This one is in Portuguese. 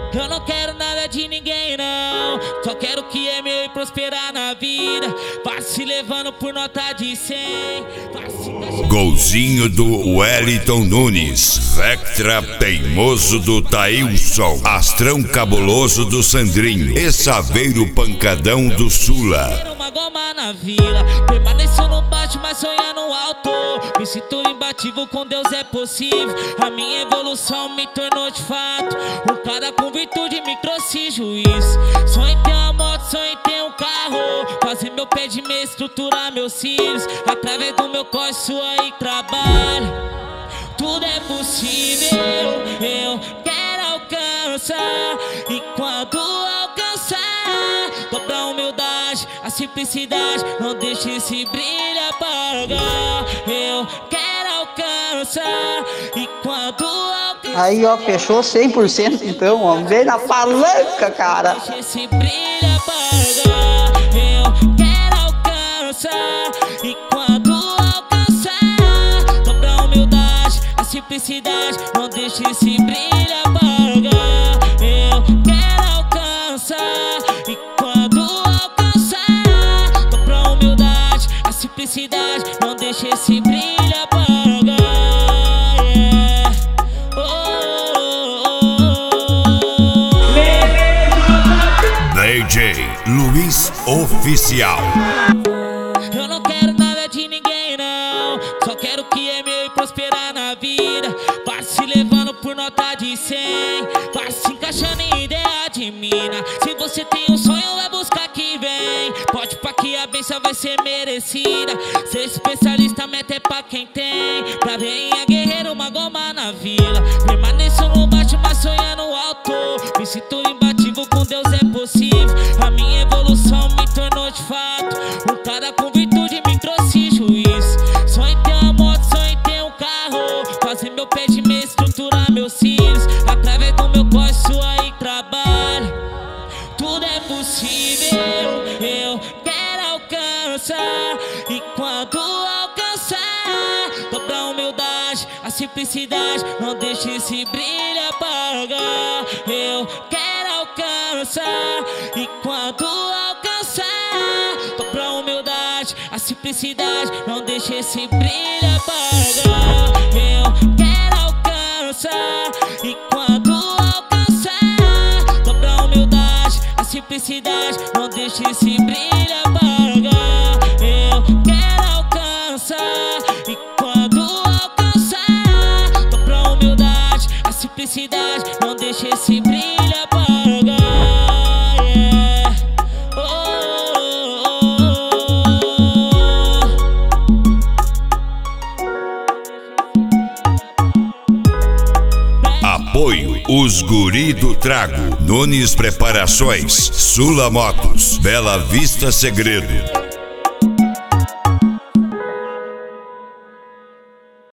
Eu não quero nada de ninguém não, só quero o que é meu e prosperar na vida. Vai se levando por nota de 100, vai se encaixando. Golzinho do Wellington Nunes, Vectra teimoso do Taílson, Astrão cabuloso do Sandrinho e Saveiro pancadão do Sula. Uma goma na vila, permaneceu no baixo, mas sonhando alto. Me sinto imbatível, com Deus é possível. A minha evolução me tornou de fato um cara com virtude, me trouxe juízo. Sonho em ter uma moto, sonho em ter um carro, fazer meu pé de meia, estruturar meus cílios. Através do meu corre, sua e trabalho, tudo é possível. Eu quero alcançar, e quando alcançar, dobra a humildade, a simplicidade, não deixe esse brilho apagar. Eu quero alcançar, e quando alcançar. Aí, ó, fechou 100% então, ó. Vem na palanca, cara. Não deixe esse brilho apagar. Eu quero alcançar, e quando alcançar, dobra a humildade, a simplicidade, não deixe esse brilho apagar. Eu quero alcançar, e quando alcançar, dobra a humildade, a simplicidade, não deixe esse brilho apagar. Yeah. DJ Luiz Oficial. Eu não quero nada de ninguém não, só quero o que é meu e prosperar na vida. Vai se levando por nota de 100, vai se encaixando em ideia de mina. Se você tem um sonho, vai buscar que vem. Pode pá que a benção vai ser merecida. Ser especialista, meta é pra quem tem. Pra veinha guerreiro, uma goma na vila. Permaneço no baixo, mas sonhando alto. Me sinto imbatível, com Deus é possível. A minha evolução me tornou de fato um cara com virtude, me trouxe juízo. Sonho em ter uma moto, sonho em ter um carro, fazer meu pé de meia, estruturar meus cílios. Através do meu corre, sua e trabalho, tudo é possível. Eu quero alcançar, e quando alcançar, dobra a humildade, a simplicidade, não deixe esse brilho apagar. Eu quero alcançar, e quando alcançar, dobra a humildade, a simplicidade, não deixe esse brilho apagar. Eu quero alcançar, e quando alcançar, dobra a humildade, a simplicidade, não deixe esse brilho apagar. Eu quero alcançar, e quando alcançar, dobra a humildade, a simplicidade, não deixe esse brilho apagar. Yeah. Apoio Os Guri do Trago, Nunes Preparações, Sula Motos, Bela Vista Segredo.